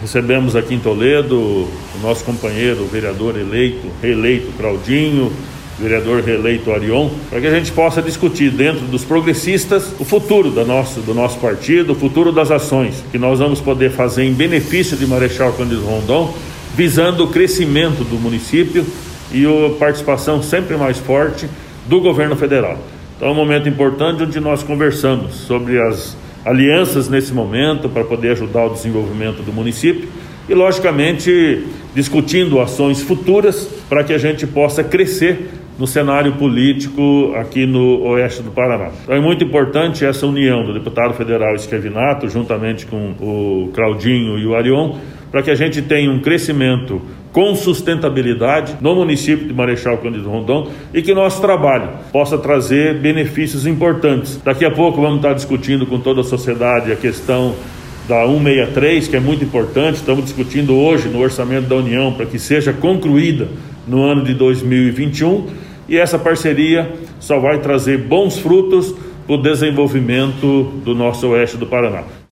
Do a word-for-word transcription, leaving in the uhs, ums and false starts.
recebemos aqui em Toledo o nosso companheiro, o vereador eleito, reeleito Claudinho, vereador reeleito Arion, para que a gente possa discutir dentro dos progressistas o futuro do nosso, do nosso partido, o futuro das ações que nós vamos poder fazer em benefício de Marechal Cândido Rondon, visando o crescimento do município e a participação sempre mais forte do governo federal. Então é um momento importante onde nós conversamos sobre as alianças nesse momento para poder ajudar o desenvolvimento do município e, logicamente, discutindo ações futuras para que a gente possa crescer no cenário político aqui no oeste do Paraná. Então é muito importante essa união do deputado federal Schiavinato, juntamente com o Claudinho e o Arion, para que a gente tenha um crescimento com sustentabilidade no município de Marechal Cândido Rondon e que nosso trabalho possa trazer benefícios importantes. Daqui a pouco vamos estar discutindo com toda a sociedade a questão da cento e sessenta e três, que é muito importante. Estamos discutindo hoje no Orçamento da União para que seja concluída no ano de dois mil e vinte e um, e essa parceria só vai trazer bons frutos para o desenvolvimento do nosso oeste do Paraná.